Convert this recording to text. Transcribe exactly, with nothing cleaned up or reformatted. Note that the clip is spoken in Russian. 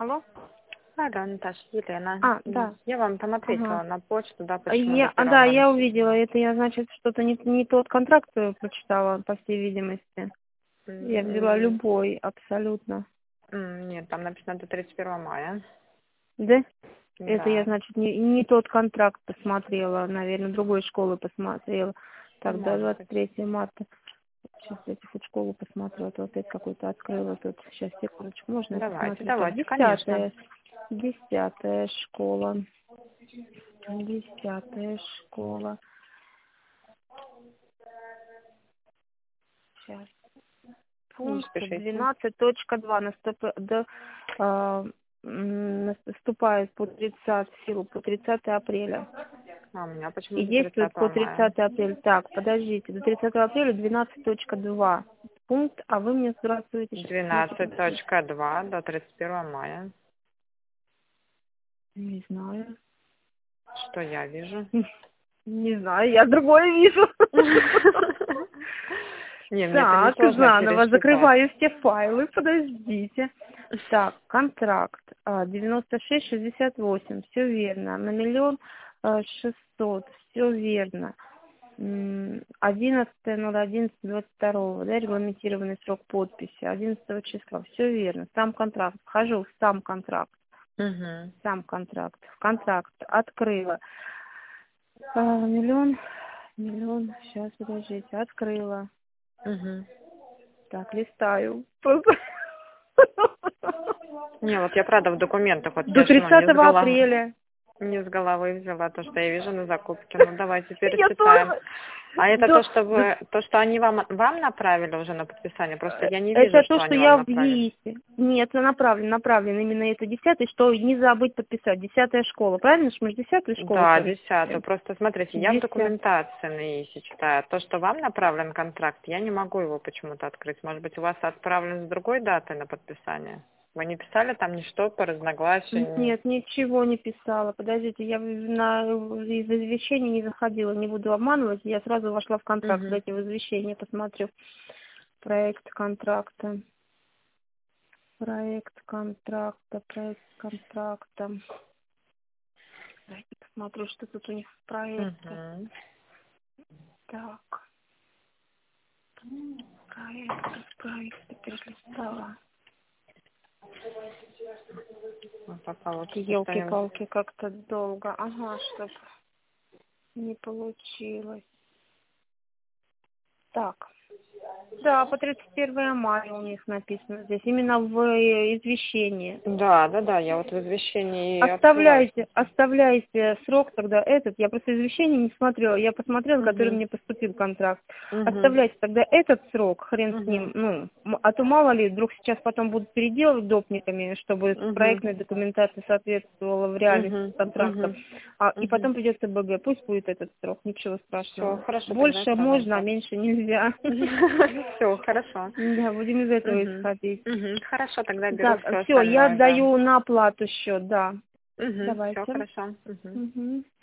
Алло? А, да, Наташа, Елена. А, М, да. Я вам там ответила Ага. на почту, да, А почему до Я, а, первого да, мая. я увидела это. Я, значит, что-то не, не тот контракт э, прочитала, по всей видимости. Я взяла М, любой, абсолютно. м, Нет, там написано до тридцать первого мая. Да? Это я, Да. значит, не, не тот контракт посмотрела, наверное, другой школы посмотрела. Так, до Может двадцать быть. третьего марта. Сейчас я хоть школу посмотрю, а то опять какую-то открыла тут. Сейчас, секундочку, можно я Давайте, посмотрю? Так, давайте, конечно. десятая, десятая школа. Десятая школа. Сейчас. Не Пункт спешите. двенадцать точка два наступ... до, а, м, наступает по тридцатое в силу по тридцатое апреля. А у меня почему И до действует по тридцатого мая? тридцатое апреля. Так, подождите, до тридцатого апреля двенадцать точка два пункт, а вы мне здравствуйте, сейчас посмотрю. Двенадцать точка два до тридцать первого мая. Не знаю. Что я вижу? Не знаю, я другое вижу. Не, мне это Так, несложно заново пересчитать. закрываю все файлы, подождите. Так, контракт а, девяносто шесть шестьдесят восемь, все верно. На миллион а, шестьсот, все верно. М, одиннадцатое ноль одиннадцать двадцать второго, да, регламентированный срок подписи, одиннадцатого числа, все верно. Сам контракт, вхожу в сам контракт, Угу. сам контракт, в контракт открыла. А, миллион, миллион, сейчас, подождите, открыла. Угу. Так, листаю. Просто. Не, вот я правда в документах, вот До я ж, ну, не с тридцатого головы. апреля. Не с головы взяла то, что я вижу на закупке. Ну, давайте Я пересчитаем. тоже. А это До, то, что до- вы, то, что они вам, вам направили уже на подписание? Просто я не вижу, это то, что что они вам я в направили. ЕИСе. Нет, направлен, направлен именно это десятый, что не забыть подписать. Десятая школа. Правильно, что мы же десятую школу Да, сейчас? десятую. Просто смотрите, я в Десять. документации на ИИСе читаю. То, что вам направлен контракт, я не могу его почему-то открыть. Может быть, у вас отправлен с другой датой на подписание? Вы не писали там ни штопор, разногласия? ни- Нет, ничего не писала. Подождите, я в- на из извещения не заходила, не буду обманывать. Я сразу вошла в контракт. Мгм. Дайте в извещение посмотрю. Проект контракта. Проект контракта, проект контракта. Давайте посмотрю, что тут у них в проекте. Мгм. Так, проект, проект, перелистала. Вот так получится, что я... Елки-палки, как-то долго. Ага, чтоб не получилось. Так. Да, по тридцать первое мая у них написано здесь. Именно в э, извещении. Да, да, да, я вот в извещении и открываю. Оставляйте, оставляйте срок тогда этот. Я просто извещение не смотрела. Я посмотрела, который Угу. мне поступил контракт. Угу. Оставляйте тогда этот срок, хрен с Угу. ним. Ну, м- а то мало ли, вдруг сейчас потом будут переделывать допниками, чтобы Угу. проектная документация соответствовала в реальности Угу. контракта. Угу. А, и Угу. потом придется БГ. Пусть будет этот срок, ничего Все, страшного. хорошо, тогда Больше оставим можно, а так. меньше нельзя. Все, хорошо. Да, будем из этого Угу. исходить. Угу. Хорошо, тогда беру Так, все все, я остальное, да. отдаю на оплату счет, да. Угу. Все Давайте. хорошо. Угу. Угу.